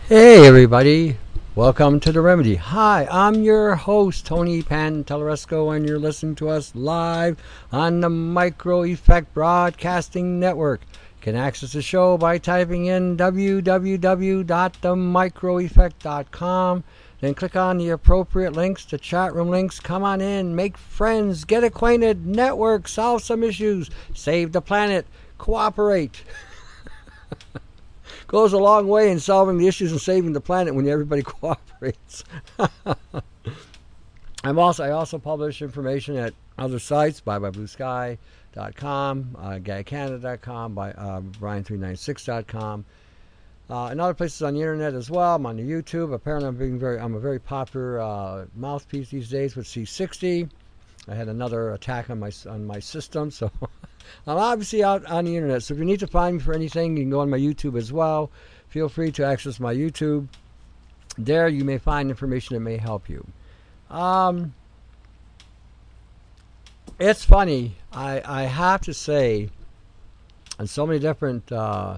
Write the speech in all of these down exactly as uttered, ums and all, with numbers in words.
Hey everybody, welcome to The Remedy. Hi, I'm your host, Tony Pantelleresco, and you're listening to us live on the Micro Effect Broadcasting Network. You can access the show by typing in w w w dot the micro effect dot com. Then click on the appropriate links, the chat room links. Come on in, make friends, get acquainted, network, solve some issues, save the planet, cooperate. Goes a long way in solving the issues and saving the planet when everybody cooperates. I'm also I also publish information at other sites, bye bye blue sky dot com, uh, gag canada dot com, by uh, brian three nine six dot com, uh, and other places on the internet as well. I'm on the YouTube. Apparently, I'm being very I'm a very popular uh, mouthpiece these days with C sixty. I had another attack on my on my system, so I'm obviously out on the internet. So if you need to find me for anything, you can go on my YouTube as well. Feel free to access my YouTube. There you may find information that may help you. Um, it's funny. I, I have to say, in so many different uh,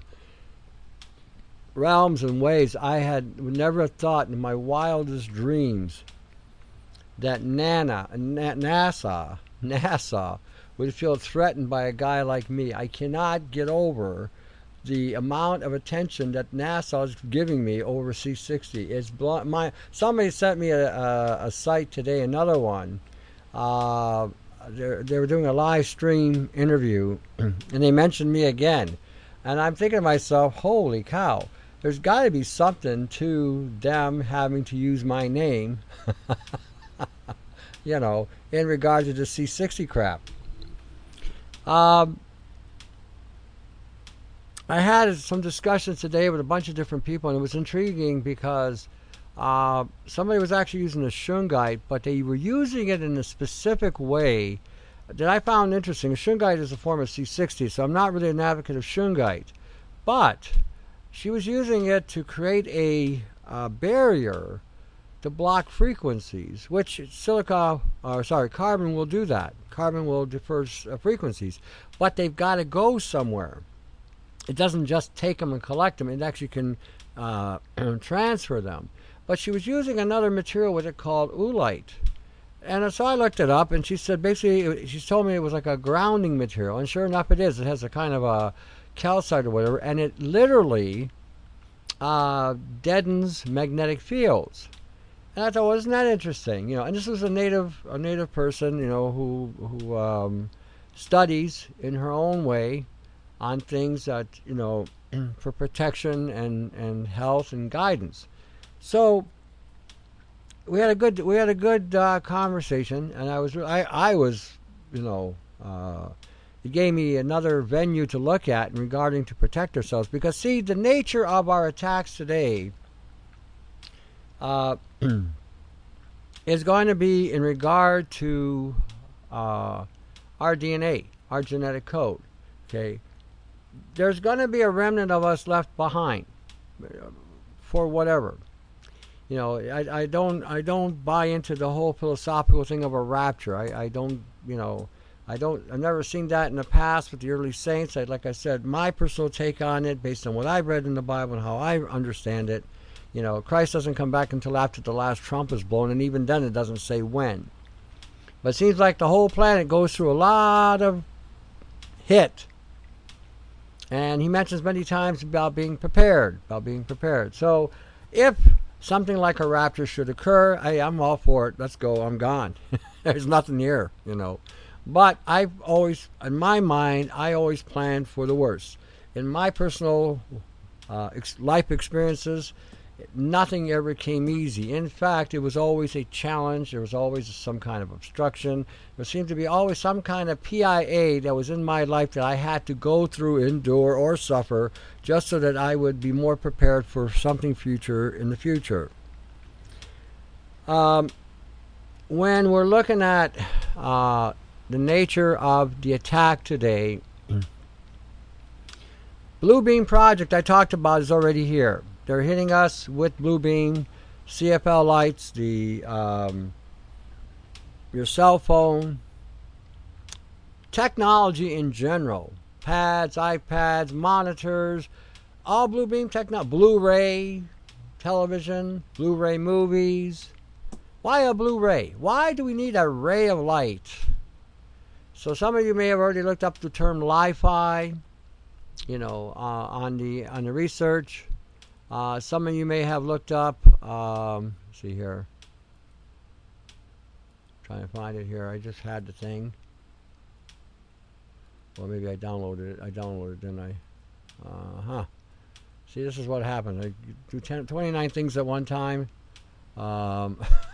realms and ways, I had would never have thought in my wildest dreams that Nana, NASA, NASA would feel threatened by a guy like me. I cannot get over the amount of attention that NASA is giving me over C sixty. It's bl- my somebody sent me a, a, a site today, another one. Uh, they were doing a live stream interview, and they mentioned me again. And I'm thinking to myself, holy cow, there's got to be something to them having to use my name. You know, in regard to the C sixty crap. Um, I had some discussions today with a bunch of different people, and it was intriguing because uh, somebody was actually using the Shungite, but they were using it in a specific way that I found interesting. Shungite is a form of C sixty, so I'm not really an advocate of Shungite. But she was using it to create a uh, barrier to block frequencies, which silica, or sorry, carbon will do that. Carbon will diffuse uh, frequencies, but they've got to go somewhere. It doesn't just take them and collect them. It actually can uh, transfer them. But she was using another material with it called oolite. And so I looked it up, and she said basically, she told me it was like a grounding material. And sure enough, it is. It has a kind of a calcite or whatever, and it literally uh, deadens magnetic fields. And I thought, well, isn't that interesting? You know, and this was a native, a native person, you know, who who um, studies in her own way on things that, you know, for protection and, and health and guidance. So we had a good we had a good uh, conversation, and I was I I was, you know, uh, it gave me another venue to look at in regarding to protect ourselves, because see, the nature of our attacks today. Uh, is going to be in regard to uh, our D N A, our genetic code. Okay, there's going to be a remnant of us left behind for whatever. You know, I, I don't I don't buy into the whole philosophical thing of a rapture. I, I don't you know I don't I've never seen that in the past with the early saints. I, like I said, my personal take on it, based on what I've read in the Bible and how I understand it. You know, Christ doesn't come back until after the last trump is blown, and even then it doesn't say when. But it seems like the whole planet goes through a lot of hit. And he mentions many times about being prepared, about being prepared. So if something like a rapture should occur, hey, I'm all for it. Let's go. I'm gone. There's nothing here, you know. But I've always, in my mind, I always plan for the worst. In my personal uh, ex- life experiences, nothing ever came easy. In fact, it was always a challenge. There was always some kind of obstruction. There seemed to be always some kind of P I A that was in my life that I had to go through, endure, or suffer, just so that I would be more prepared for something future in the future. Um, when we're looking at uh, the nature of the attack today, Blue Beam Project I talked about is already here. They're hitting us with Blue Beam, C F L lights, the um, your cell phone, technology in general, pads, iPads, monitors, all Blue Beam technology, Blu-ray, television, Blu-ray movies. Why a Blu-ray? Why do we need a ray of light? So some of you may have already looked up the term Li-Fi, you know, uh, on the on the research. Uh, some of you may have looked up. Um, let's see here. Trying to find it here. I just had the thing. Or maybe I downloaded it. I downloaded it, didn't I? Uh huh. See, this is what happens. I do ten, twenty-nine things at one time. Um,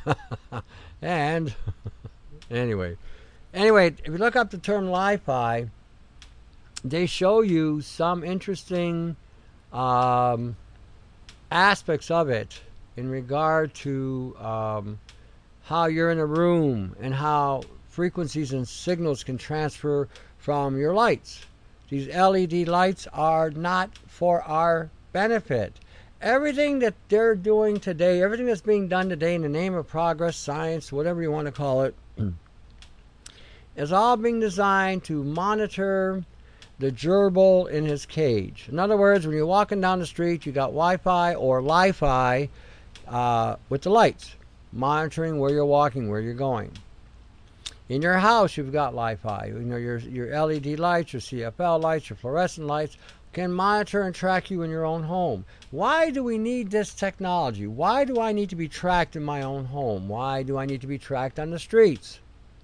and anyway, anyway, if you look up the term Li-Fi, they show you some interesting um, aspects of it in regard to um, how you're in a room and how frequencies and signals can transfer from your lights. These L E D lights are not for our benefit. Everything that they're doing today, everything that's being done today in the name of progress, science, whatever you want to call it, is all being designed to monitor the gerbil in his cage. In other words, when you're walking down the street, you got Wi-Fi or Li-Fi uh, with the lights, monitoring where you're walking, where you're going. In your house, you've got Li-Fi. You know, your, your L E D lights, your C F L lights, your fluorescent lights can monitor and track you in your own home. Why do we need this technology? Why do I need to be tracked in my own home? Why do I need to be tracked on the streets?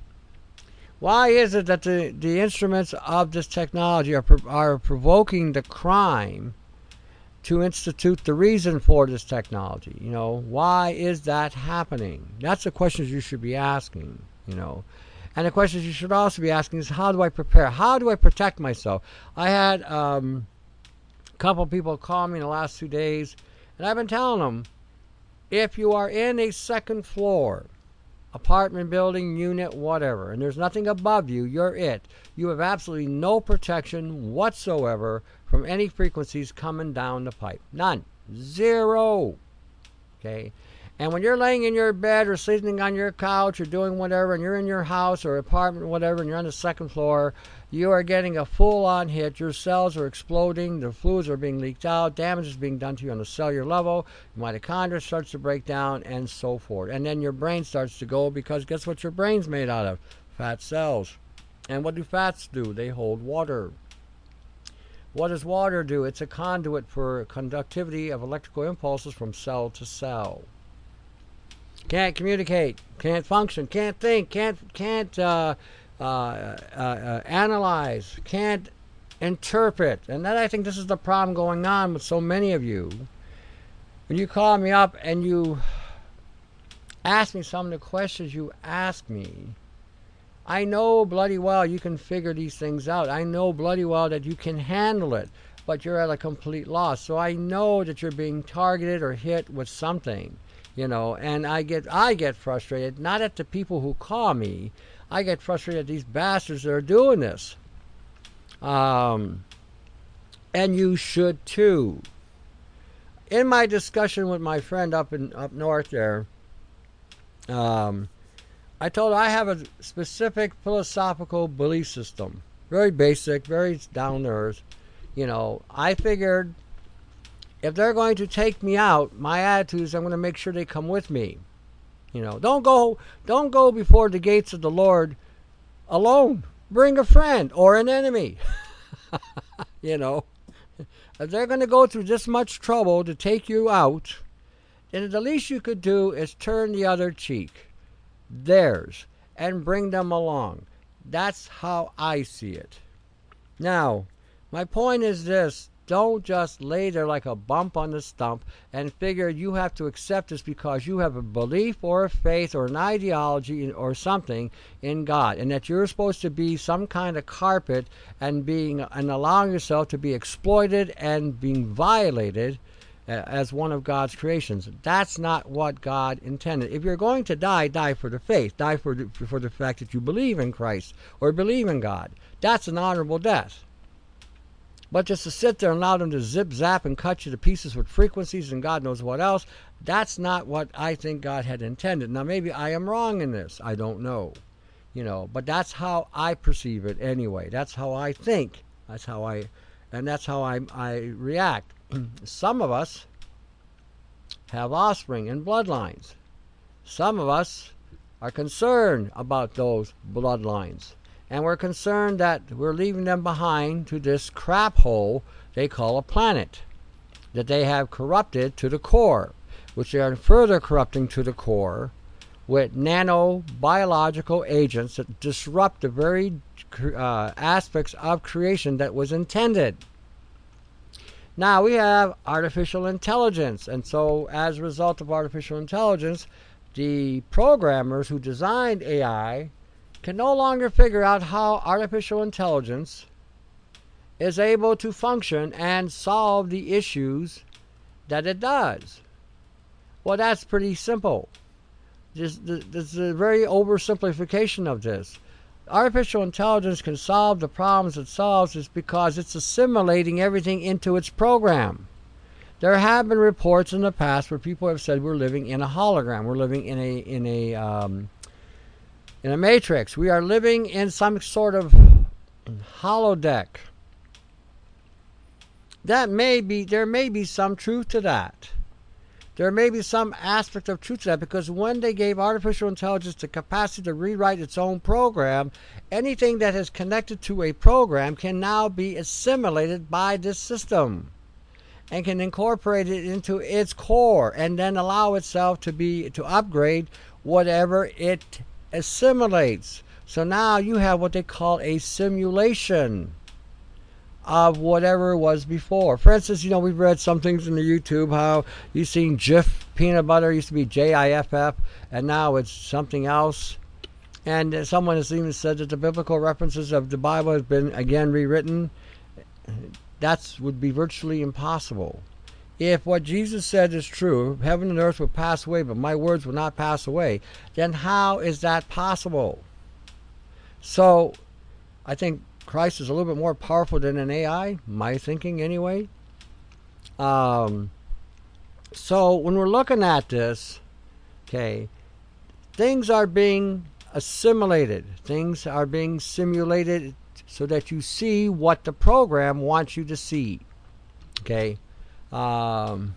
Why is it that the, the instruments of this technology are, are provoking the crime to institute the reason for this technology? You know, why is that happening? That's the questions you should be asking, you know. And the questions you should also be asking is, how do I prepare? How do I protect myself? I had um, a couple people call me in the last two days, and I've been telling them, if you are in a second floor, apartment building, unit, whatever, and there's nothing above you, you're it. You have absolutely no protection whatsoever from any frequencies coming down the pipe. None. Zero. Okay? And when you're laying in your bed or sleeping on your couch or doing whatever, and you're in your house or apartment, whatever, and you're on the second floor, you are getting a full-on hit. Your cells are exploding. The fluids are being leaked out. Damage is being done to you on the cellular level. Your mitochondria starts to break down, and so forth. And then your brain starts to go, because guess what your brain's made out of? Fat cells. And what do fats do? They hold water. What does water do? It's a conduit for conductivity of electrical impulses from cell to cell. Can't communicate, can't function, can't think, can't can't uh, uh, uh, uh, analyze, can't interpret. And then I think this is the problem going on with so many of you. When you call me up and you ask me some of the questions you ask me, I know bloody well you can figure these things out. I know bloody well that you can handle it, but you're at a complete loss. So I know that you're being targeted or hit with something. You know, and I get I get frustrated, not at the people who call me. I get frustrated at these bastards that are doing this. Um, and you should too. In my discussion with my friend up in up north there, um, I told her I have a specific philosophical belief system. Very basic, very down to earth. You know, I figured, if they're going to take me out, my attitude is I'm going to make sure they come with me. You know, don't go, don't go before the gates of the Lord alone. Bring a friend or an enemy. You know, if they're going to go through this much trouble to take you out, then the least you could do is turn the other cheek, theirs, and bring them along. That's how I see it. Now, my point is this. Don't just lay there like a bump on the stump and figure you have to accept this because you have a belief or a faith or an ideology or something in God, and that you're supposed to be some kind of carpet and being and allowing yourself to be exploited and being violated uh, as one of God's creations. That's not what God intended. If you're going to die, die for the faith. Die for the, for the fact that you believe in Christ or believe in God. That's an honorable death. But just to sit there and allow them to zip, zap, and cut you to pieces with frequencies and God knows what else, that's not what I think God had intended. Now, maybe I am wrong in this. I don't know. You know, but that's how I perceive it anyway. That's how I think. That's how I, and that's how I, I react. Some of us have offspring and bloodlines. Some of us are concerned about those bloodlines. And we're concerned that we're leaving them behind to this crap hole they call a planet, that they have corrupted to the core, which they are further corrupting to the core with nanobiological agents that disrupt the very uh, aspects of creation that was intended. Now we have artificial intelligence, and so as a result of artificial intelligence, the programmers who designed A I can no longer figure out how artificial intelligence is able to function and solve the issues that it does. Well, that's pretty simple. This, this is a very oversimplification of this. Artificial intelligence can solve the problems it solves is because it's assimilating everything into its program. There have been reports in the past where people have said we're living in a hologram, we're living in a in a um, in a matrix. We are living in some sort of holodeck. That may be there may be some truth to that. There may be some aspect of truth to that, because when they gave artificial intelligence the capacity to rewrite its own program, anything that is connected to a program can now be assimilated by this system and can incorporate it into its core and then allow itself to be to upgrade whatever it assimilates. So now you have what they call a simulation of whatever was before. For instance, you know, we've read some things in the YouTube how you've seen Jif peanut butter used to be J I F F and now it's something else. And someone has even said that the biblical references of the Bible have been again rewritten. That would be virtually impossible. If what Jesus said is true, heaven and earth will pass away, but my words will not pass away, then how is that possible? So, I think Christ is a little bit more powerful than an A I, my thinking anyway. Um, so when we're looking at this, okay, things are being assimilated. Things are being simulated so that you see what the program wants you to see. Okay. Um,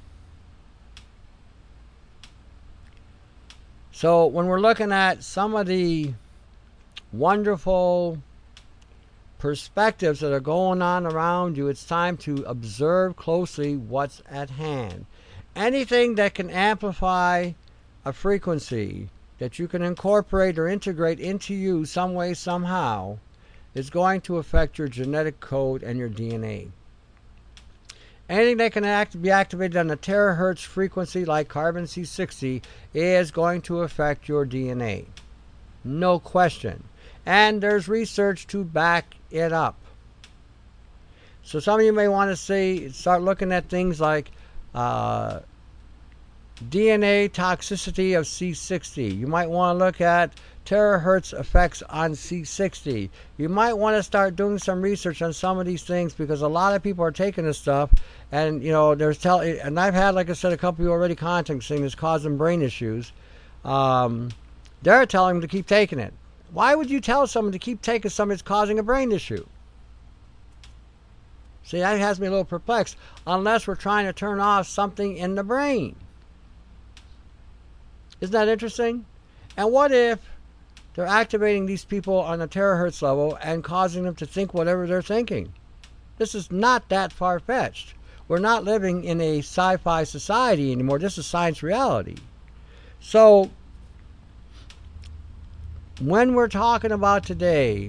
so when we're looking at some of the wonderful perspectives that are going on around you, it's time to observe closely what's at hand. Anything that can amplify a frequency that you can incorporate or integrate into you some way, somehow, is going to affect your genetic code and your D N A. Anything that can act, be activated on a terahertz frequency like carbon C sixty is going to affect your D N A. No question. And there's research to back it up. So some of you may want to see, start looking at things like uh, D N A toxicity of C sixty. You might want to look at terahertz effects on C sixty. You might want to start doing some research on some of these things, because a lot of people are taking this stuff and, you know, there's tell and I've had, like I said, a couple of you already contacting saying it's causing brain issues. Um, they're telling them to keep taking it. Why would you tell someone to keep taking something that's causing a brain issue? See, that has me a little perplexed, unless we're trying to turn off something in the brain. Isn't that interesting? And what if they're activating these people on a terahertz level and causing them to think whatever they're thinking? This is not that far-fetched. We're not living in a sci-fi society anymore. This is science reality. So, when we're talking about today,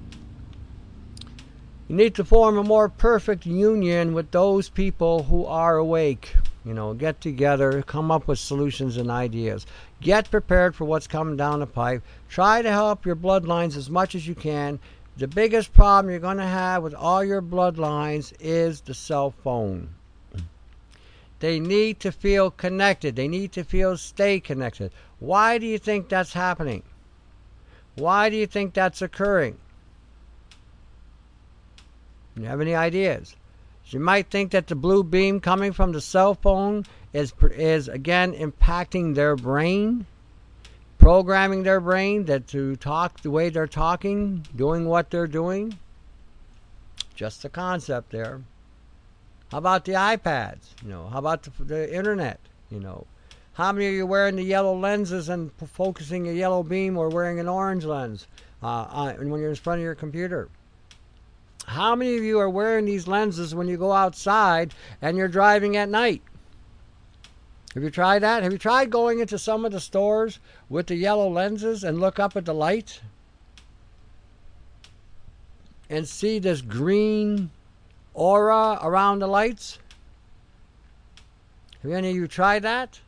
you need to form a more perfect union with those people who are awake. You know, get together, come up with solutions and ideas. Get prepared for what's coming down the pipe. Try to help your bloodlines as much as you can. The biggest problem you're going to have with all your bloodlines is the cell phone. They need to feel connected. They need to feel stay connected. Why do you think that's happening? Why do you think that's occurring? You have any ideas? You might think that the blue beam coming from the cell phone is, is again, impacting their brain, programming their brain that to talk the way they're talking, doing what they're doing. Just a concept there. How about the iPads? You know, how about the, the internet? You know, how many of you wearing the yellow lenses and p- focusing a yellow beam, or wearing an orange lens uh, uh, when you're in front of your computer? How many of you are wearing these lenses when you go outside and you're driving at night? Have you tried that? Have you tried going into some of the stores with the yellow lenses and look up at the lights and see this green aura around the lights? Have any of you tried that?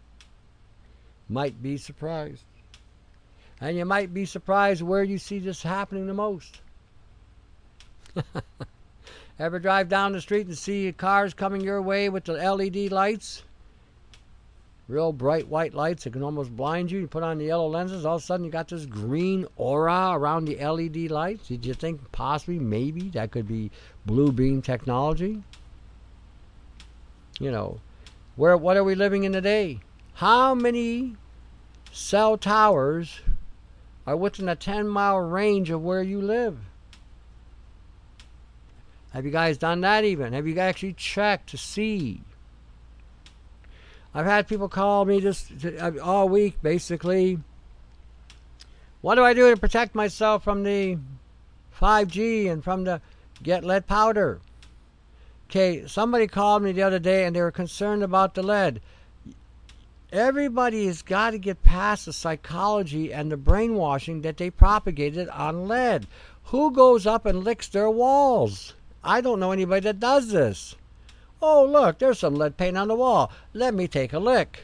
Might be surprised. And you might be surprised where you see this happening the most. Ever drive down the street and see cars coming your way with the L E D lights? Real bright white lights that can almost blind you. You put on the yellow lenses, all of a sudden you got this green aura around the L E D lights. Did you think possibly, maybe, that could be blue beam technology? You know, where what are we living in today? How many cell towers are within a ten mile range of where you live? Have you guys done that even? Have you actually checked to see? I've had people call me just all week, basically. What do I do to protect myself from the five G and from the get lead powder? Okay, somebody called me the other day and they were concerned about the lead. Everybody has got to get past the psychology and the brainwashing that they propagated on lead. Who goes up and licks their walls? I don't know anybody that does this. Oh, look, there's some lead paint on the wall. Let me take a lick.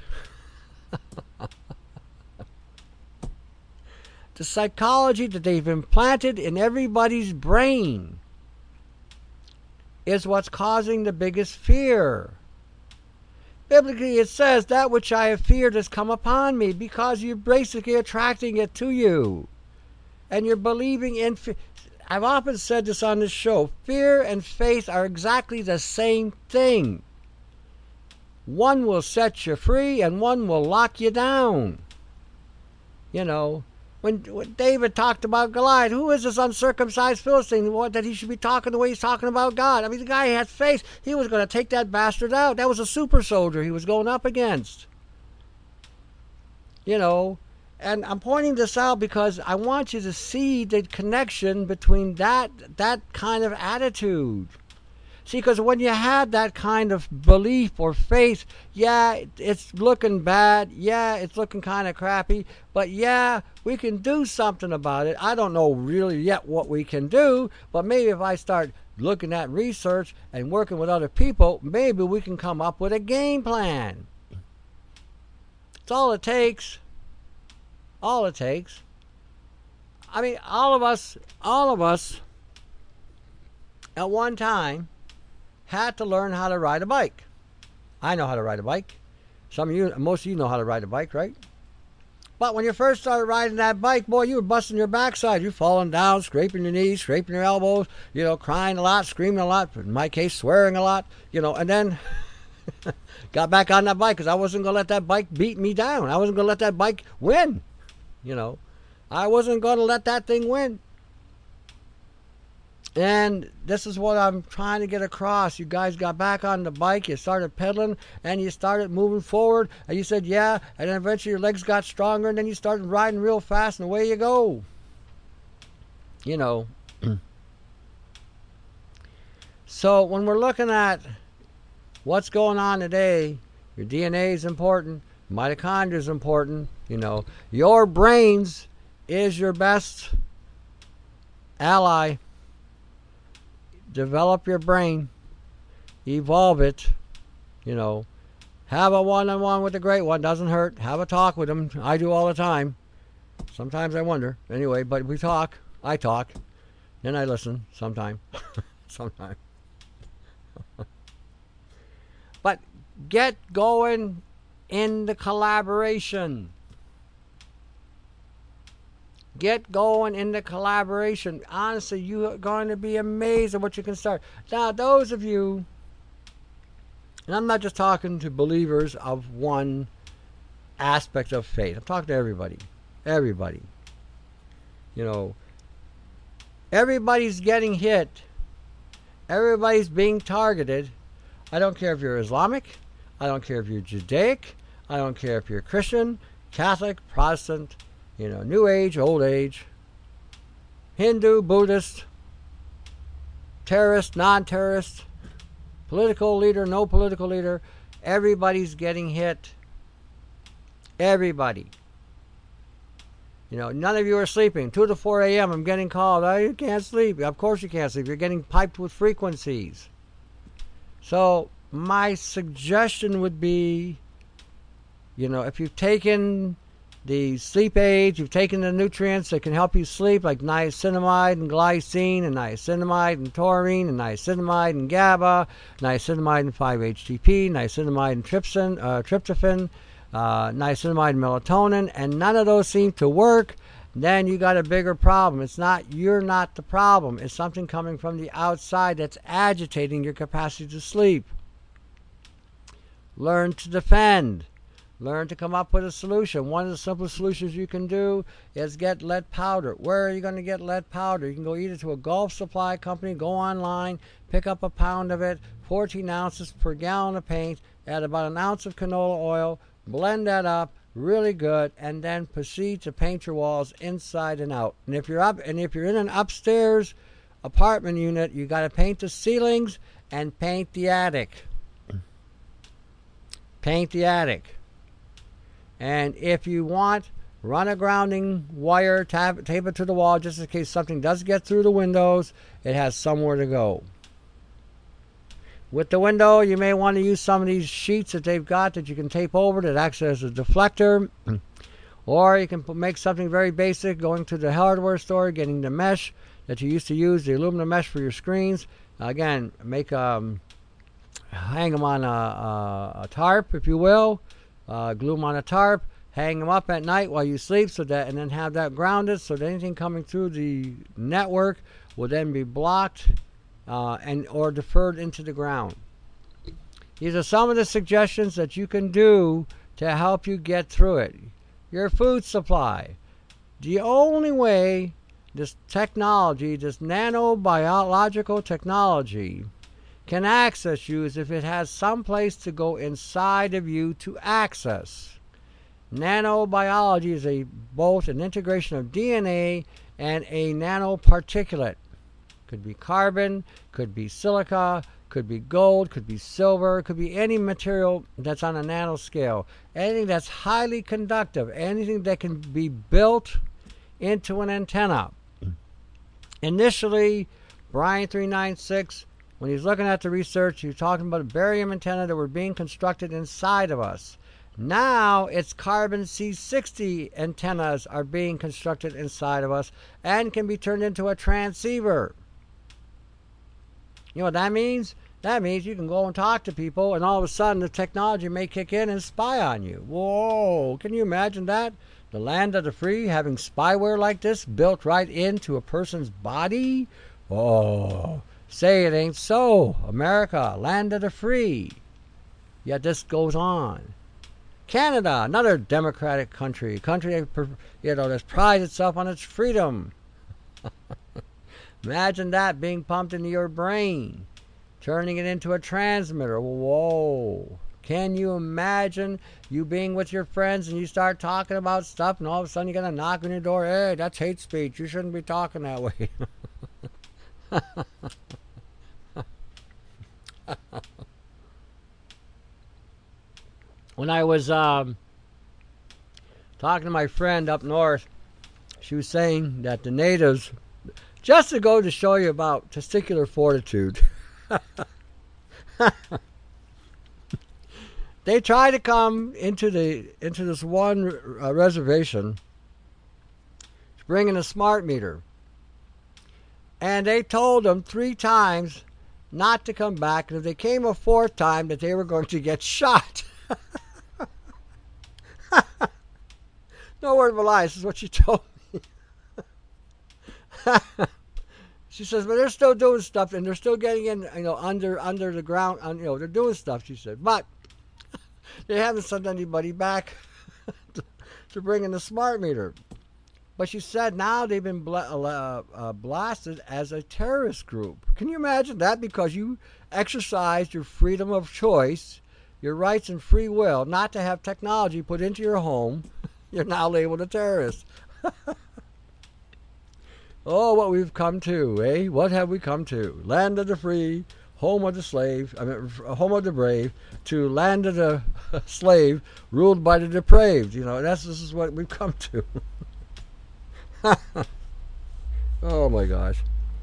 The psychology that they've implanted in everybody's brain is what's causing the biggest fear. Biblically, it says, that which I have feared has come upon me, because you're basically attracting it to you. And you're believing in fear. I've often said this on this show. Fear and faith are exactly the same thing. One will set you free and one will lock you down. You know, when, when David talked about Goliath, who is this uncircumcised Philistine what, that he should be talking the way he's talking about God? I mean, the guy had faith. He was going to take that bastard out. That was a super soldier he was going up against. You know, and I'm pointing this out because I want you to see the connection between that that kind of attitude. See, because when you have that kind of belief or faith, yeah, it's looking bad. Yeah, it's looking kind of crappy. But yeah, we can do something about it. I don't know really yet what we can do, but maybe if I start looking at research and working with other people, maybe we can come up with a game plan. It's all it takes. All it takes. I mean, all of us, all of us, at one time, had to learn how to ride a bike. I know how to ride a bike. Some of you, most of you know how to ride a bike, right? But when you first started riding that bike, boy, you were busting your backside. You're falling down, scraping your knees, scraping your elbows, you know, crying a lot, screaming a lot, in my case, swearing a lot, you know, and then got back on that bike because I wasn't going to let that bike beat me down. I wasn't going to let that bike win. You know, I wasn't going to let that thing win. And this is what I'm trying to get across. You guys got back on the bike, you started pedaling, and you started moving forward, and you said, yeah, and then eventually your legs got stronger, and then you started riding real fast, and away you go. You know. So when we're looking at what's going on today, your D N A is important, mitochondria is important, you know. Your brains is your best ally. Develop your brain, evolve it, you know. Have a one-on-one with the great one, doesn't hurt. Have a talk with him. I do all the time. Sometimes I wonder. Anyway, but we talk. I talk. Then I listen sometime. sometime. But get going in the collaboration. Get going in the collaboration. Honestly, you are going to be amazed at what you can start. Now, those of you, and I'm not just talking to believers of one aspect of faith. I'm talking to everybody. Everybody. You know, everybody's getting hit. Everybody's being targeted. I don't care if you're Islamic. I don't care if you're Judaic. I don't care if you're Christian, Catholic, Protestant, you know, New Age, Old Age, Hindu, Buddhist, terrorist, non-terrorist, political leader, no political leader. Everybody's getting hit. Everybody. You know, none of you are sleeping. two to four a.m. I'm getting called. Oh, you can't sleep. Of course you can't sleep. You're getting piped with frequencies. So my suggestion would be, you know, if you've taken the sleep aids, you've taken the nutrients that can help you sleep, like niacinamide and glycine, and niacinamide and taurine, and niacinamide and GABA, niacinamide and five H T P, niacinamide and trypsin, uh, tryptophan, uh, niacinamide and melatonin, and none of those seem to work, then you got a bigger problem. It's not, you're not the problem. It's something coming from the outside that's agitating your capacity to sleep. Learn to defend. Learn to come up with a solution. One of the simplest solutions you can do is get lead powder. Where are you going to get lead powder? You can go either to a Gulf Supply company, go online, pick up a pound of it, fourteen ounces per gallon of paint, add about an ounce of canola oil, blend that up really good, and then proceed to paint your walls inside and out. And if you're up, and if you're in an upstairs apartment unit, you got to paint the ceilings and paint the attic. Paint the attic. And if you want, run a grounding wire, tab, tape it to the wall just in case something does get through the windows. It has somewhere to go. With the window, you may want to use some of these sheets that they've got that you can tape over that acts as a deflector. Or you can make something very basic, going to the hardware store, getting the mesh that you used to use, the aluminum mesh for your screens. Again, make um, hang them on a, a, a tarp, if you will. Uh, glue them on a tarp, hang them up at night while you sleep, so that, and then have that grounded so that anything coming through the network will then be blocked uh, and or deferred into the ground. These are some of the suggestions that you can do to help you get through it. Your food supply. The only way this technology, this nanobiological technology, can access you is if it has some place to go inside of you to access. Nanobiology is a both an integration of D N A and a nanoparticulate. Could be carbon, could be silica, could be gold, could be silver, could be any material that's on a nanoscale. Anything that's highly conductive, anything that can be built into an antenna. Initially, Brian three ninety-six, when he's looking at the research, he's talking about a barium antenna that were being constructed inside of us. Now it's carbon C sixty antennas are being constructed inside of us and can be turned into a transceiver. You know what that means? That means you can go and talk to people, and all of a sudden the technology may kick in and spy on you. Whoa, can you imagine that? The land of the free having spyware like this built right into a person's body? Oh, say it ain't so. America, land of the free. Yet this goes on. Canada, another democratic country, country that, you know, that prides itself on its freedom. Imagine that being pumped into your brain, turning it into a transmitter. Whoa. Can you imagine you being with your friends and you start talking about stuff and all of a sudden you get a knock on your door? Hey, that's hate speech. You shouldn't be talking that way. When I was um, talking to my friend up north, she was saying that the natives, just to go to show you about testicular fortitude, they tried to come into the into this one uh, reservation, bringing a smart meter, and they told them three times not to come back, and if they came a fourth time, that they were going to get shot. No word of a lie. This is what she told me. She says, but they're still doing stuff, and they're still getting in, you know, under under the ground. You know, they're doing stuff. She said, but they haven't sent anybody back to, to bring in the smart meter. But she said now they've been bla- uh, uh, blasted as a terrorist group. Can you imagine that? Because you exercised your freedom of choice your rights and free will not to have technology put into your home, you're now labeled a terrorist. Oh, what we've come to, eh? What have we come to? Land of the free, home of the slave, I mean, home of the brave, to land of the slave, ruled by the depraved. You know, that's this is what we've come to. Oh my gosh.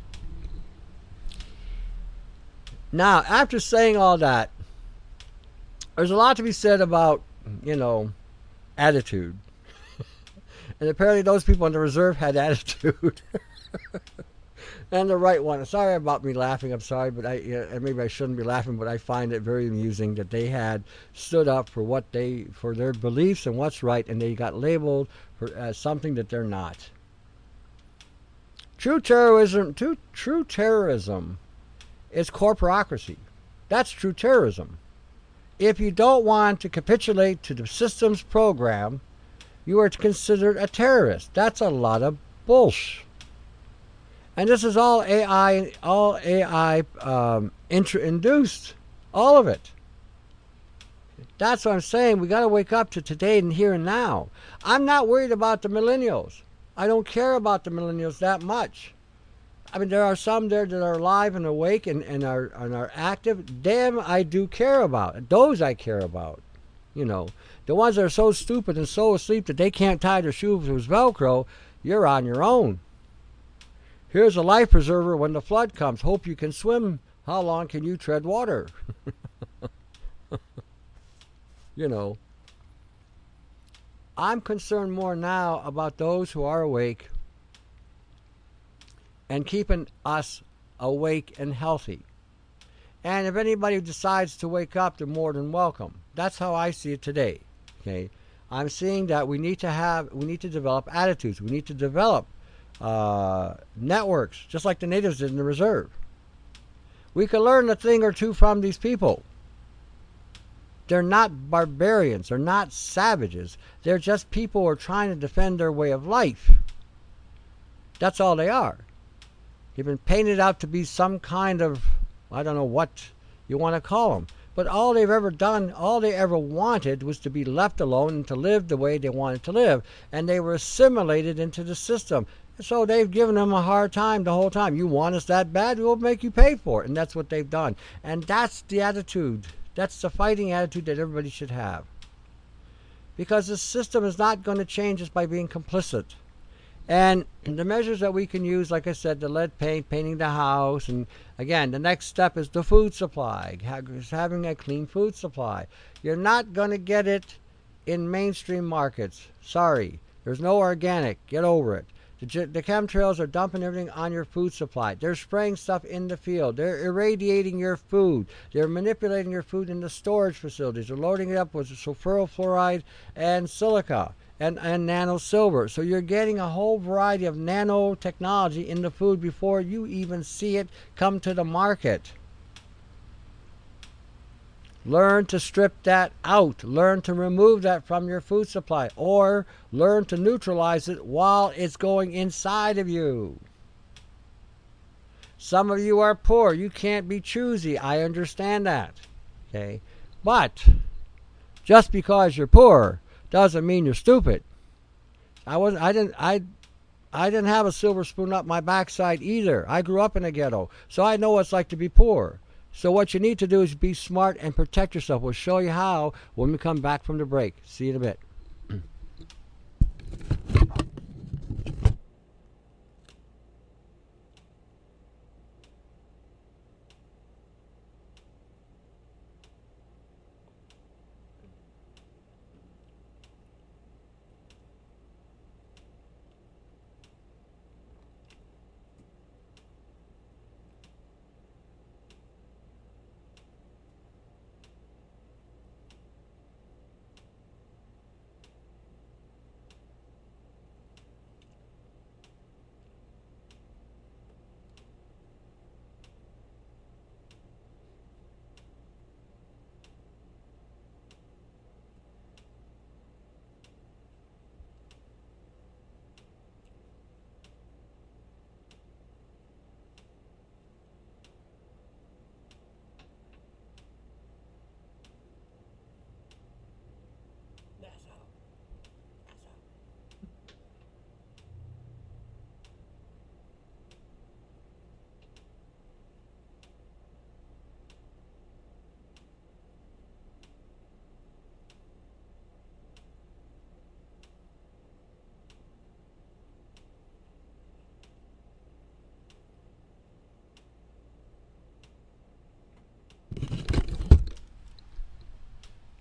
Now, after saying all that, there's a lot to be said about, you know, attitude. And apparently those people in the reserve had attitude. And the right one. Sorry about me laughing. I'm sorry, but I yeah, maybe I shouldn't be laughing, but I find it very amusing that they had stood up for what they for their beliefs and what's right, and they got labeled for as something that they're not. True terrorism, true, true terrorism is corporocracy. That's true terrorism. If you don't want to capitulate to the system's program, you are considered a terrorist. That's a lot of bullshit. And this is all A I, all A I um, induced, all of it. That's what I'm saying. We got to wake up to today and here and now. I'm not worried about the millennials. I don't care about the millennials that much. I mean, there are some there that are alive and awake and, and are and are active. Them I do care about. Those I care about. You know, the ones that are so stupid and so asleep that they can't tie their shoes with Velcro, you're on your own. Here's a life preserver when the flood comes. Hope you can swim. How long can you tread water? You know. I'm concerned more now about those who are awake and keeping us awake and healthy. And if anybody decides to wake up, they're more than welcome. That's how I see it today. Okay, I'm seeing that we need to have, we need to develop attitudes. We need to develop uh, networks, just like the natives did in the reserve. We can learn a thing or two from these people. They're not barbarians. They're not savages. They're just people who are trying to defend their way of life. That's all they are. They've been painted out to be some kind of, I don't know what you want to call them. But all they've ever done, all they ever wanted was to be left alone and to live the way they wanted to live. And they were assimilated into the system. So they've given them a hard time the whole time. You want us that bad, we'll make you pay for it. And that's what they've done. And that's the attitude. That's the fighting attitude that everybody should have. Because the system is not going to change just by being complicit. And the measures that we can use, like I said, the lead paint, painting the house, and again, the next step is the food supply, having a clean food supply. You're not going to get it in mainstream markets. Sorry, there's no organic. Get over it. The, the chemtrails are dumping everything on your food supply. They're spraying stuff in the field. They're irradiating your food. They're manipulating your food in the storage facilities. They're loading it up with sulfuryl fluoride and silica. And, and nano silver. So you're getting a whole variety of nanotechnology in the food before you even see it come to the market. Learn to strip that out. Learn to remove that from your food supply. Or learn to neutralize it while it's going inside of you. Some of you are poor. You can't be choosy. I understand that. Okay? But just because you're poor doesn't mean you're stupid. I wasn't. I didn't. I. I didn't have a silver spoon up my backside either. I grew up in a ghetto, so I know what it's like to be poor. So what you need to do is be smart and protect yourself. We'll show you how when we come back from the break. See you in a bit.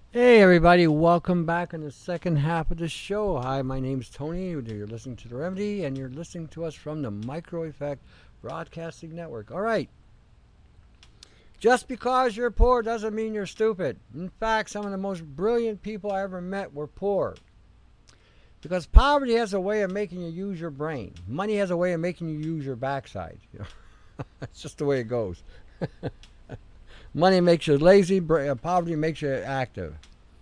Hey everybody, welcome back in the second half of the show. Hi, my name's Tony. You're listening to The Remedy, and you're listening to us from the Micro Effect Broadcasting Network. All right, just because you're poor doesn't mean you're stupid. In fact, some of the most brilliant people I ever met were poor. Because poverty has a way of making you use your brain. Money has a way of making you use your backside. You know? That's just the way it goes. Money makes you lazy, poverty makes you active.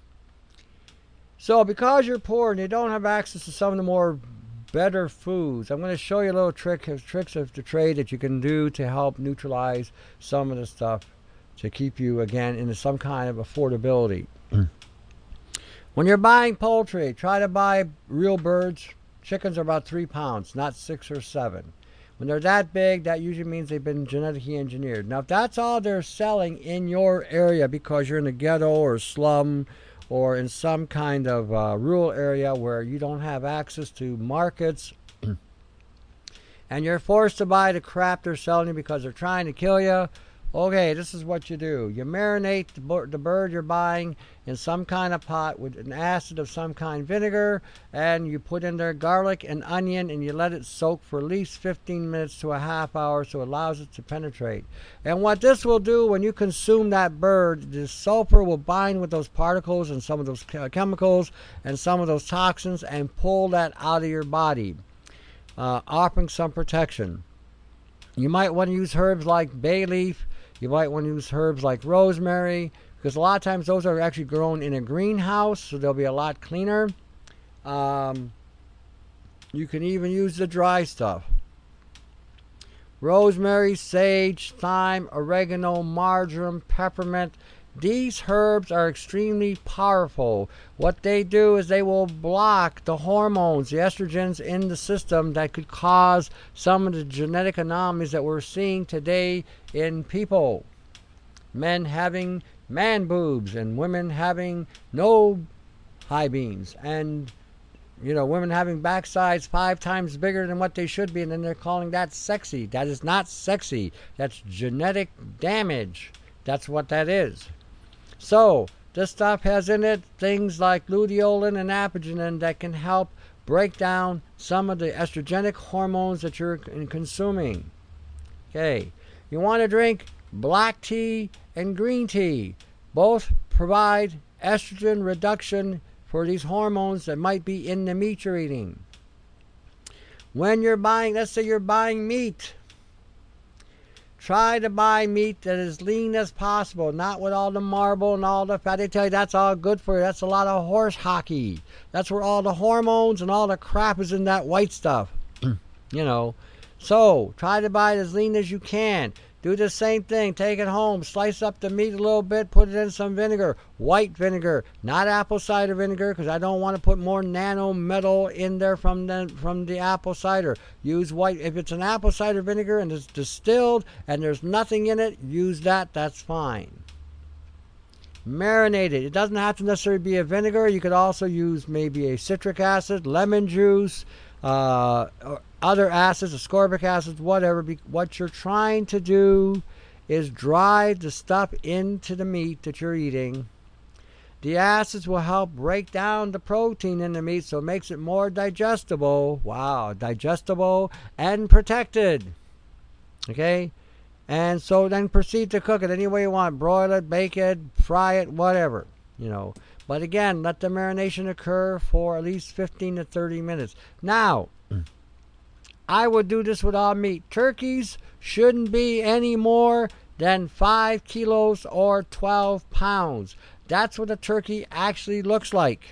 So because you're poor and you don't have access to some of the more better foods, I'm going to show you a little trick, tricks of the trade that you can do to help neutralize some of the stuff to keep you, again, into some kind of affordability. When you're buying poultry, try to buy real birds. Chickens are about three pounds, not six or seven. When they're that big, that usually means they've been genetically engineered. Now, if that's all they're selling in your area because you're in a ghetto or slum or in some kind of uh, rural area where you don't have access to markets and you're forced to buy the crap they're selling you because they're trying to kill you, okay, this is what you do. You marinate the, the bird you're buying in some kind of pot with an acid of some kind, vinegar, and you put in there garlic and onion, and you let it soak for at least fifteen minutes to a half hour so it allows it to penetrate. And what this will do when you consume that bird, the sulfur will bind with those particles and some of those chemicals and some of those toxins and pull that out of your body, uh, offering some protection. You might want to use herbs like bay leaf. You might want to use herbs like rosemary, because a lot of times those are actually grown in a greenhouse, so they'll be a lot cleaner. Um, you can even use the dry stuff. Rosemary, sage, thyme, oregano, marjoram, peppermint. These herbs are extremely powerful. What they do is they will block the hormones, the estrogens in the system that could cause some of the genetic anomalies that we're seeing today in people. Men having man boobs and women having no high beams, and you know, women having backsides five times bigger than what they should be, and then they're calling that sexy. That is not sexy. That's genetic damage. That's what that is. So, this stuff has in it things like luteolin and apigenin that can help break down some of the estrogenic hormones that you're consuming. Okay, you want to drink black tea and green tea. Both provide estrogen reduction for these hormones that might be in the meat you're eating. When you're buying, let's say you're buying meat, try to buy meat that is lean as possible, not with all the marble and all the fat. They tell you that's all good for you. That's a lot of horse hockey. That's where all the hormones and all the crap is in that white stuff. You know. So, try to buy it as lean as you can. Do the same thing. Take it home. Slice up the meat a little bit. Put it in some vinegar. White vinegar. Not apple cider vinegar, because I don't want to put more nano metal in there from the, from the apple cider. Use white. If it's an apple cider vinegar and it's distilled and there's nothing in it, use that. That's fine. Marinate it. It doesn't have to necessarily be a vinegar. You could also use maybe a citric acid, lemon juice, uh, or other acids, ascorbic acids, whatever. What you're trying to do is drive the stuff into the meat that you're eating. The acids will help break down the protein in the meat so it makes it more digestible. Wow, digestible and protected. Okay? And so then proceed to cook it any way you want. Broil it, bake it, fry it, whatever. You know. But again, let the marination occur for at least fifteen to thirty minutes. Now, I would do this with all meat. Turkeys shouldn't be any more than five kilos or twelve pounds. That's what a turkey actually looks like.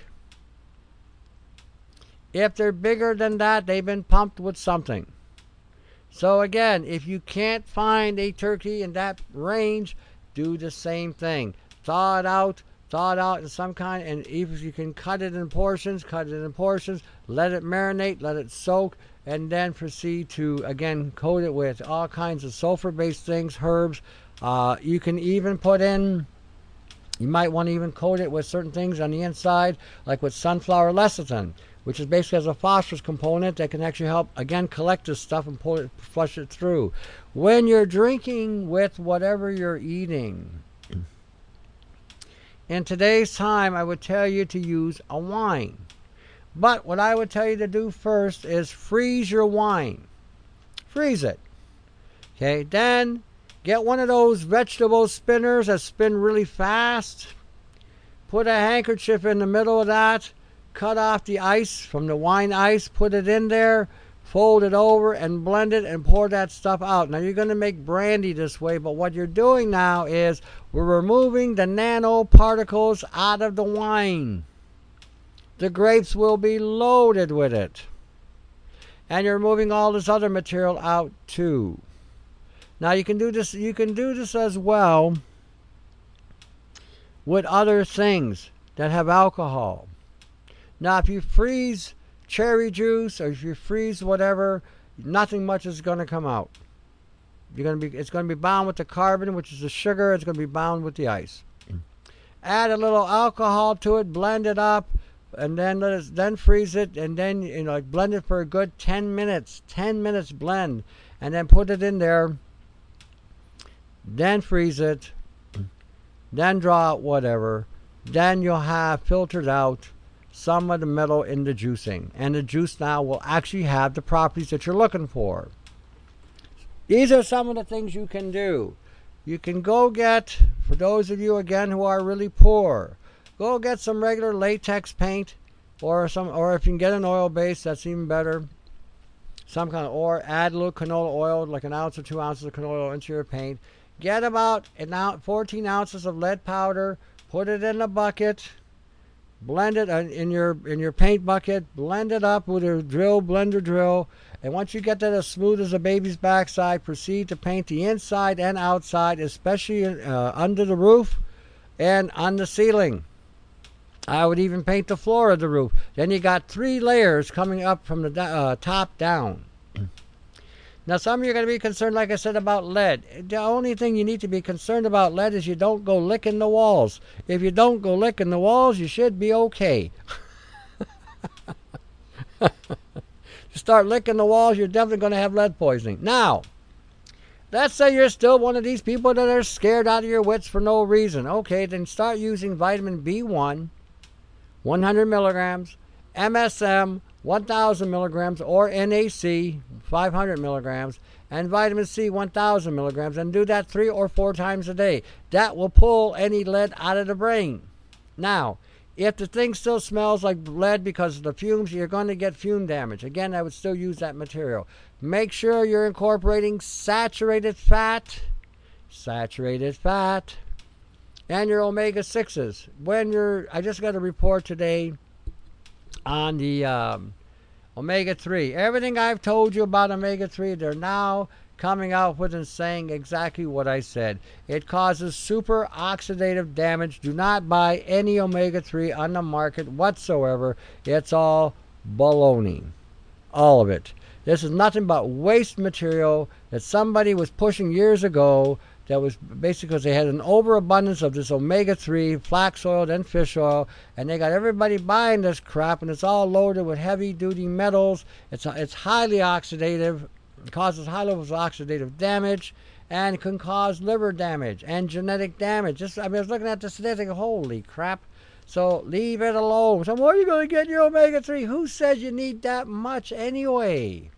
If they're bigger than that, they've been pumped with something. So again, if you can't find a turkey in that range, do the same thing. Thaw it out. Thaw it out in some kind, and if you can cut it in portions, cut it in portions, let it marinate, let it soak, and then proceed to, again, coat it with all kinds of sulfur-based things, herbs. Uh, you can even put in, you might want to even coat it with certain things on the inside, like with sunflower lecithin, which is basically has a phosphorus component that can actually help, again, collect this stuff and pull it, flush it through. When you're drinking with whatever you're eating, In today's time, I would tell you to use a wine. But what I would tell you to do first is freeze your wine. Freeze it. Okay, then get one of those vegetable spinners that spin really fast. Put a handkerchief in the middle of that. Cut off the ice from the wine ice. Put it in there. Fold it over and blend it and pour that stuff out. Now you're going to make brandy this way, but what you're doing now is we're removing the nanoparticles out of the wine. The grapes will be loaded with it. And you're removing all this other material out too. Now you can do this you can do this as well with other things that have alcohol. Now if you freeze cherry juice or if you freeze whatever, nothing much is going to come out. You're going to be it's going to be bound with the carbon, which is the sugar. It's going to be bound with the ice. Add a little alcohol to it, blend it up, and then let it, then freeze it, and then you know blend it for a good ten minutes. ten minutes blend, and then put it in there. Then freeze it. Then draw out whatever. Then you'll have filtered out some of the metal in the juicing, and the juice now will actually have the properties that you're looking for. These are some of the things you can do. You can go get, for those of you again who are really poor, go get some regular latex paint, or some, or if you can get an oil base, that's even better. Some kind of, or add a little canola oil, like an ounce or two ounces of canola oil into your paint. Get about an ounce, fourteen ounces of lead powder, put it in a bucket. Blend it in your in your paint bucket. Blend it up with a drill blender drill, and once you get that as smooth as a baby's backside, proceed to paint the inside and outside, especially uh, under the roof and on the ceiling. I would even paint the floor of the roof. Then you got three layers coming up from the uh, top down. Now, some of you are going to be concerned, like I said, about lead. The only thing you need to be concerned about lead is you don't go licking the walls. If you don't go licking the walls, you should be okay. You start licking the walls, you're definitely going to have lead poisoning. Now, let's say you're still one of these people that are scared out of your wits for no reason. Okay, then start using vitamin B one, one hundred milligrams, M S M, one thousand milligrams, or N A C, five hundred milligrams, and vitamin C, one thousand milligrams, and do that three or four times a day. That will pull any lead out of the brain. Now, if the thing still smells like lead because of the fumes, you're going to get fume damage. Again, I would still use that material. Make sure you're incorporating saturated fat, saturated fat, and your omega sixes. When you're, I just got a report today on the um, omega three. Everything I've told you about omega three, they're now coming out with and saying exactly what I said. It causes super oxidative damage. Do not buy any omega three on the market whatsoever. It's all baloney. All of it. This is nothing but waste material that somebody was pushing years ago. That was basically because they had an overabundance of this omega three, flax oil, and fish oil, and they got everybody buying this crap, and it's all loaded with heavy-duty metals. It's it's highly oxidative. It causes high levels of oxidative damage, and can cause liver damage and genetic damage. Just I mean, I was looking at this today, thinking, holy crap. So leave it alone. So where are you going to get your omega three? Who says you need that much anyway?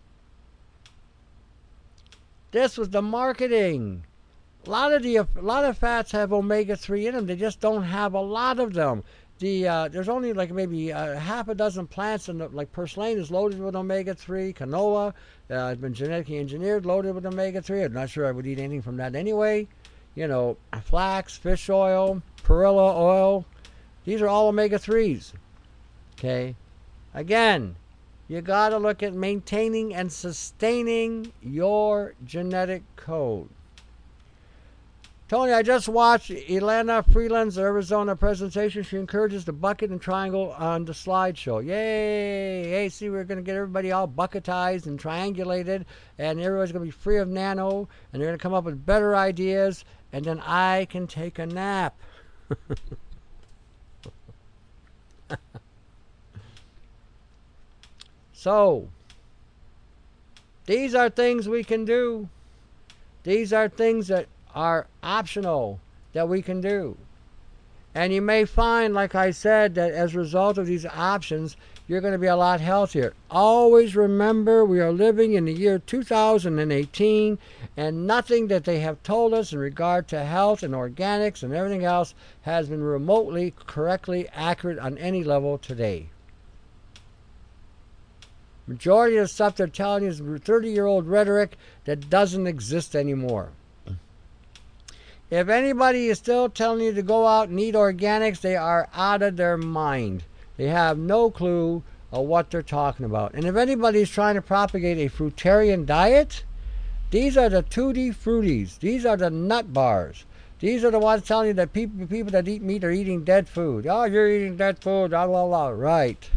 This was the marketing. A lot of the a lot of fats have omega three in them. They just don't have a lot of them. The uh, there's only like maybe uh, half a dozen plants, in the, like purslane is loaded with omega three. Canola uh, has been genetically engineered, loaded with omega three. I'm not sure I would eat anything from that anyway. You know, flax, fish oil, perilla oil. These are all omega threes. Okay. Again, you got to look at maintaining and sustaining your genetic code. Tony, I just watched Elena Freeland's Arizona presentation. She encourages the bucket and triangle on the slideshow. Yay! Hey, see, we're going to get everybody all bucketized and triangulated, and everybody's going to be free of nano, and they're going to come up with better ideas, and then I can take a nap. So, these are things we can do. These are things that are optional that we can do. And you may find, like I said, that as a result of these options, you're going to be a lot healthier. Always remember, we are living in the year two thousand eighteen, and nothing that they have told us in regard to health and organics and everything else has been remotely correctly accurate on any level today. Majority of the stuff they're telling you is thirty-year-old rhetoric that doesn't exist anymore. If anybody is still telling you to go out and eat organics, they are out of their mind. They have no clue of what they're talking about. And if anybody is trying to propagate a fruitarian diet, these are the tutti fruities. These are the nut bars. These are the ones telling you that people, people that eat meat are eating dead food. Oh, you're eating dead food, blah, blah, blah. Right.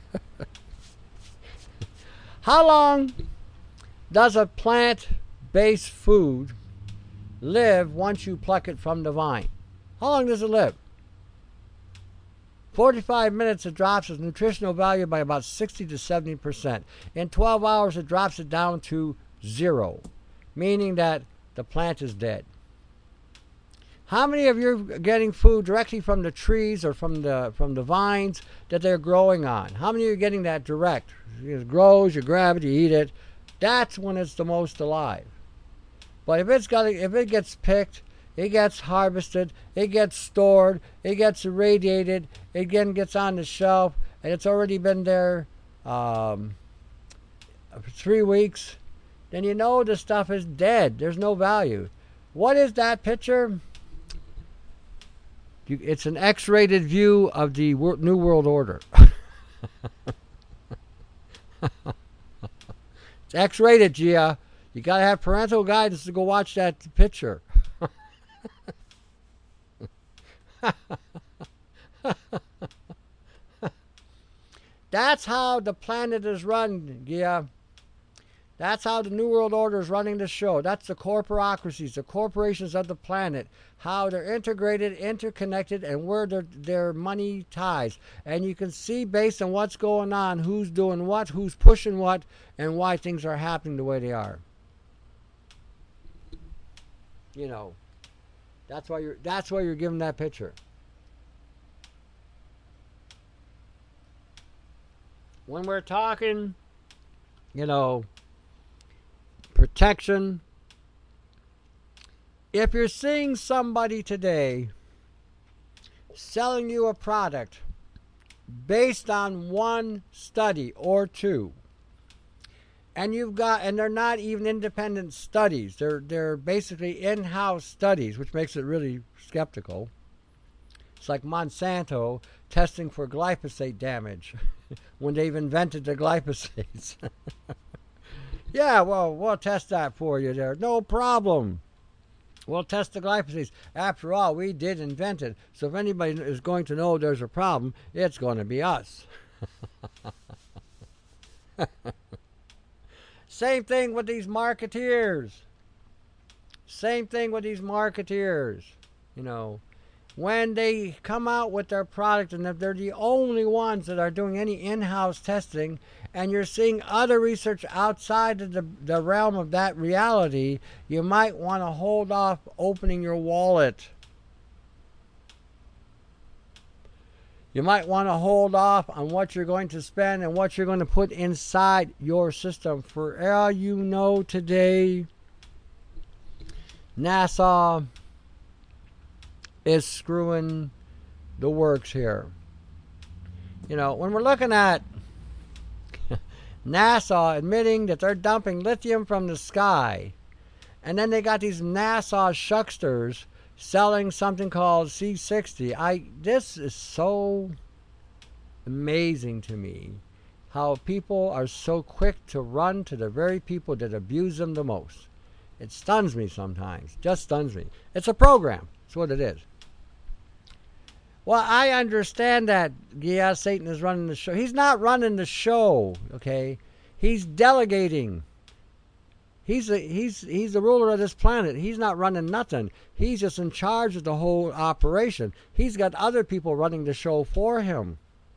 How long does a plant-based food live once you pluck it from the vine? How long does it live? forty-five minutes, it drops its nutritional value by about sixty to seventy percent. In twelve hours, it drops it down to zero, meaning that the plant is dead. How many of you are getting food directly from the trees or from the from the vines that they're growing on? How many of you are getting that direct? It grows, you grab it, you eat it. That's when it's the most alive. But if it's got, if it gets picked, it gets harvested, it gets stored, it gets irradiated, it again gets on the shelf, and it's already been there um, for three weeks, then you know the stuff is dead. There's no value. What is that picture? You, it's an X-rated view of the wor- New World Order. It's X-rated, Gia. You gotta have parental guidance to go watch that picture. That's how the planet is run, Gia. That's how the New World Order is running the show. That's the corporocracies, the corporations of the planet, how they're integrated, interconnected, and where their, their money ties. And you can see based on what's going on, who's doing what, who's pushing what, and why things are happening the way they are. You know, that's why you're that's why you're given that picture. When we're talking, you know, protection, if you're seeing somebody today selling you a product based on one study or two, and you've got, and they're not even independent studies, they're they're basically in-house studies, which makes it really skeptical. It's like Monsanto testing for glyphosate damage when they've invented the glyphosates. Yeah, well, we'll test that for you there. No problem. We'll test the glyphosates. After all, we did invent it. So if anybody is going to know there's a problem, it's going to be us. Same thing with these marketeers. Same thing with these marketeers. You know, when they come out with their product, and if they're the only ones that are doing any in-house testing, and you're seeing other research outside of the, the realm of that reality, you might want to hold off opening your wallet. You might want to hold off on what you're going to spend and what you're going to put inside your system. For all you know today, NASA is screwing the works here. You know, when we're looking at NASA admitting that they're dumping lithium from the sky, and then they got these NASA shucksters selling something called C sixty. I this is so amazing to me, how people are so quick to run to the very people that abuse them the most. It stuns me sometimes. Just stuns me. It's a program. That's what it is. Well, I understand that, yeah, Satan is running the show. He's not running the show, okay? He's delegating. He's a, he's he's the ruler of this planet. He's not running nothing. He's just in charge of the whole operation. He's got other people running the show for him.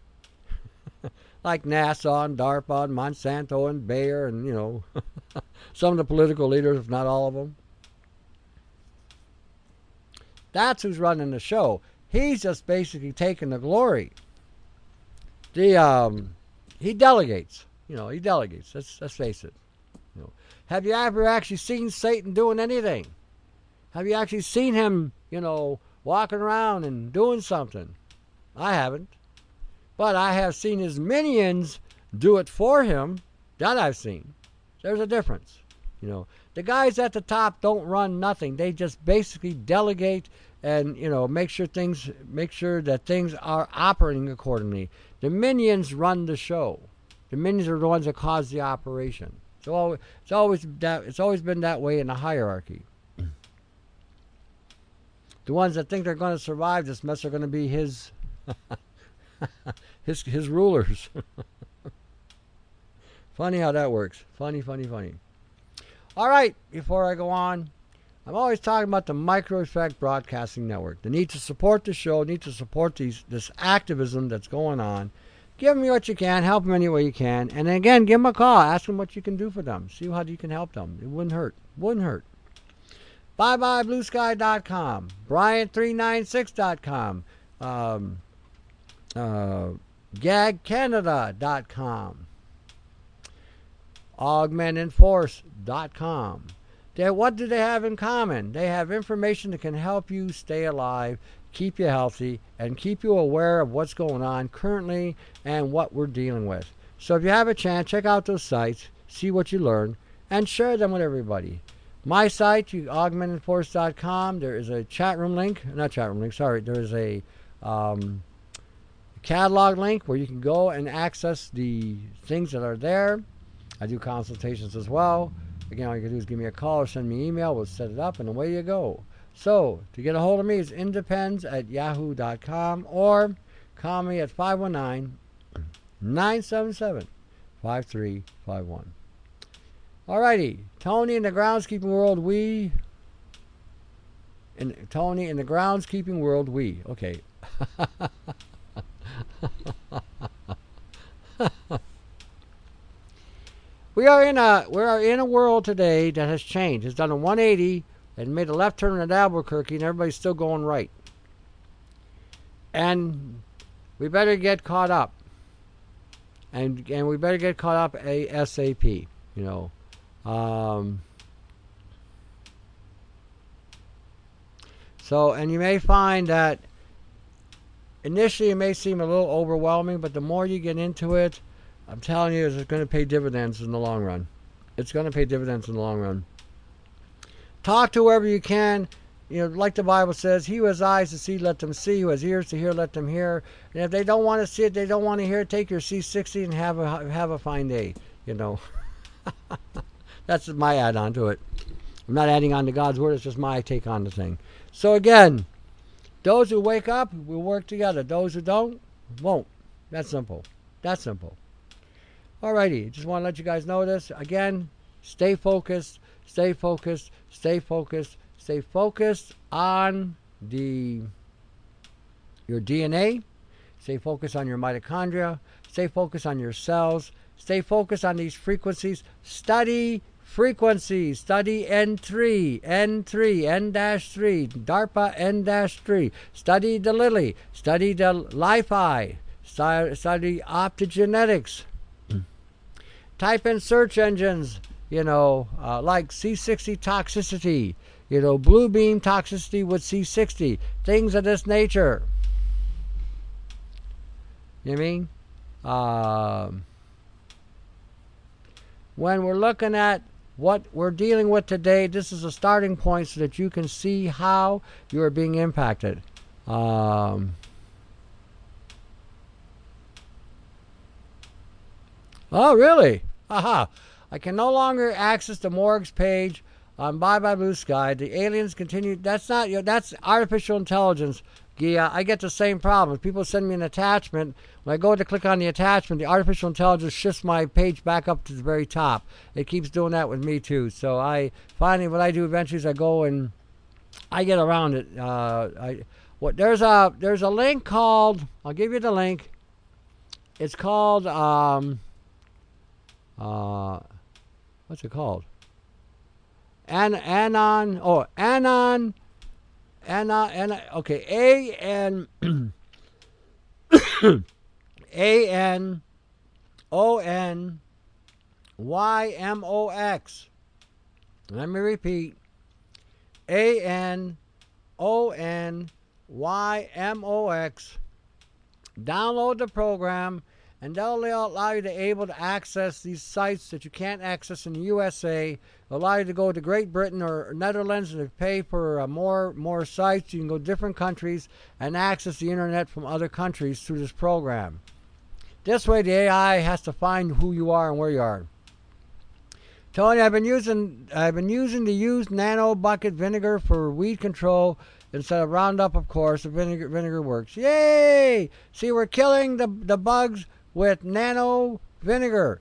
Like NASA and DARPA and Monsanto and Bayer and, you know, some of the political leaders, if not all of them. That's who's running the show. He's just basically taking the glory. The um, he delegates. You know, he delegates. Let's let's face it. You know, have you ever actually seen Satan doing anything? Have you actually seen him, you know, walking around and doing something? I haven't. But I have seen his minions do it for him. That I've seen. There's a difference. You know, the guys at the top don't run nothing. They just basically delegate and, you know, make sure things, make sure that things are operating accordingly. The minions run the show. The minions are the ones that cause the operation. So it's always that. It's always been that way in the hierarchy. The ones that think they're going to survive this mess are going to be his, his, his rulers. Funny how that works. Funny, funny, funny. All right, before I go on, I'm always talking about the Micro Effect Broadcasting Network. The need to support the show, need to support these this activism that's going on. Give them what you can, help them any way you can. And then again, give them a call. Ask them what you can do for them. See how you can help them. It wouldn't hurt. Wouldn't hurt. bye bye blue sky dot com, Bryant three ninety-six dot com, um, uh, gag canada dot com, augment force dot com. They, what do they have in common? They have information that can help you stay alive, keep you healthy, and keep you aware of what's going on currently and what we're dealing with. So if you have a chance, check out those sites, see what you learn, and share them with everybody. My site, you augment force dot com, there is a chat room link, not chat room link, sorry, there is a um, catalog link where you can go and access the things that are there. I do consultations as well. Again, all you can do is give me a call or send me an email. We'll set it up, and away you go. So, to get a hold of me, it's independs at yahoo dot com or call me at five one nine, nine seven seven, five three five one. Alrighty, Tony in the groundskeeping world, we... In, Tony in the groundskeeping world, we... Okay. We are in a we are in a world today that has changed. It's done a one eighty and made a left turn at Albuquerque, and everybody's still going right. And we better get caught up. And and we better get caught up ASAP. You know. Um, so, and you may find that initially it may seem a little overwhelming, but the more you get into it, I'm telling you, it's going to pay dividends in the long run. It's going to pay dividends in the long run. Talk to whoever you can. You know, like the Bible says, he who has eyes to see, let them see. Who has ears to hear, let them hear. And if they don't want to see it, they don't want to hear it, take your C sixty and have a have a fine day. You know, that's my add-on to it. I'm not adding on to God's word. It's just my take on the thing. So again, those who wake up will work together. Those who don't, won't. That's simple. That's simple. Alrighty, just want to let you guys know this. Again, stay focused, stay focused, stay focused, stay focused on the your D N A, stay focused on your mitochondria, stay focused on your cells, stay focused on these frequencies. Study frequencies, study N three, N three, N three, DARPA N three, study the Lily, study the Li-Fi, study optogenetics. Type in search engines, you know, uh, like C sixty toxicity, you know, blue beam toxicity with C sixty, things of this nature. You know what I mean? Uh, when we're looking at what we're dealing with today, this is a starting point so that you can see how you're being impacted. Um, oh, really? Aha. I can no longer access the morgues page on Bye Bye Blue Sky. The aliens continue. That's not, you know, that's artificial intelligence. Yeah, I get the same problem. If people send me an attachment, when I go to click on the attachment, the artificial intelligence shifts my page back up to the very top. It keeps doing that with me too. So I finally, what I do eventually is I go and I get around it. Uh, I what there's a there's a link called. I'll give you the link. It's called. Um, uh, what's it called? An Anon. Oh, Anon. N I N I okay, A N A N O N Y M O X. Let me repeat. A N O N Y M O X. Download the program, and they'll allow you to able to access these sites that you can't access in the U S A. They'll allow you to go to Great Britain or Netherlands and pay for uh, more more sites. You can go to different countries and access the internet from other countries through this program. This way, the A I has to find who you are and where you are. Tony, I've been using I've been using the used nano bucket vinegar for weed control instead of Roundup, of course. The vinegar vinegar works. Yay! See, we're killing the the bugs with nano vinegar.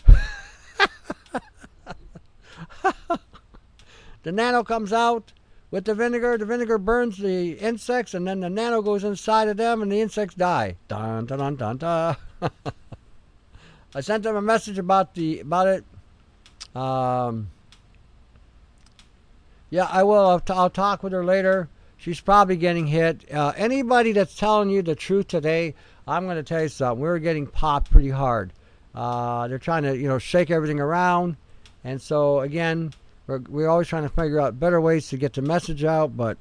The nano comes out with the vinegar. The vinegar burns the insects, and then the nano goes inside of them, and the insects die. Dun dun dun dun dun. I sent them a message about the about it. Um, yeah, I will. I'll, t- I'll talk with her later. She's probably getting hit. Uh, anybody that's telling you the truth today, I'm going to tell you something. We're getting popped pretty hard. Uh, they're trying to, you know, shake everything around. And so, again, we're, we're always trying to figure out better ways to get the message out. But,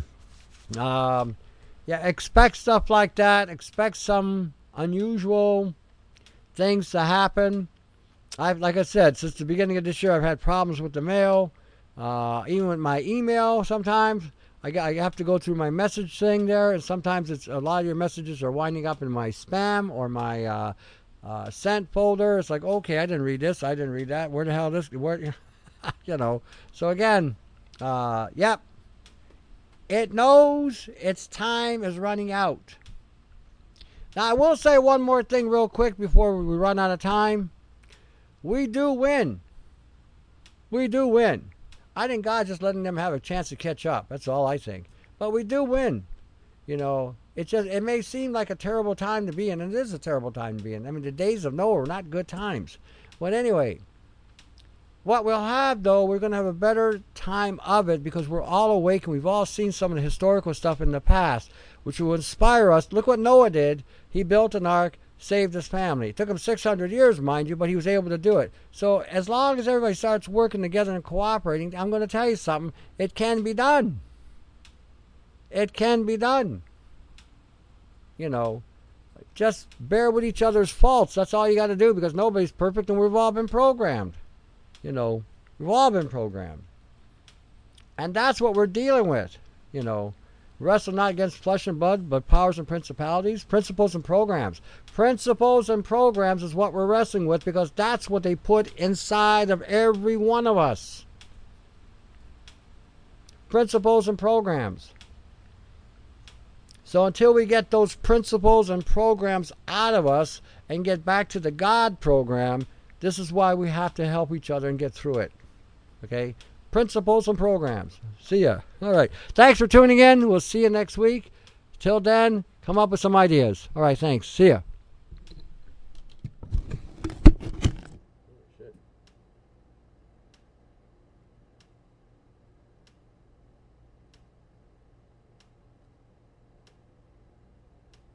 um, yeah, expect stuff like that. Expect some unusual things to happen. I've, like I said, since the beginning of this year, I've had problems with the mail, uh, even with my email. Sometimes I, I have to go through my message thing there, and sometimes it's a lot of your messages are winding up in my spam or my uh, uh, sent folder. It's like, okay, I didn't read this, I didn't read that. Where the hell this? Where, you know? So again, uh, yep, it knows its time is running out. Now I will say one more thing real quick before we run out of time. We do win. We do win. I think God's just letting them have a chance to catch up. That's all I think. But we do win. You know, it just it may seem like a terrible time to be in, and it is a terrible time to be in. I mean, the days of Noah were not good times. But anyway, what we'll have, though, we're going to have a better time of it because we're all awake and we've all seen some of the historical stuff in the past, which will inspire us. Look what Noah did. He built an ark, saved his family. It took him six hundred years, mind you, but he was able to do it. So as long as everybody starts working together and cooperating, I'm going to tell you something, it can be done. It can be done. You know, just bear with each other's faults. That's all you got to do because nobody's perfect and we've all been programmed. You know, we've all been programmed. And that's what we're dealing with, you know. Wrestle not against flesh and blood, but powers and principalities, principles and programs. Principles and programs is what we're wrestling with because that's what they put inside of every one of us. Principles and programs. So until we get those principles and programs out of us and get back to the God program, this is why we have to help each other and get through it. Okay? Principles and programs. See ya. All right. Thanks for tuning in. We'll see you next week. Till then, come up with some ideas. All right. Thanks. See ya.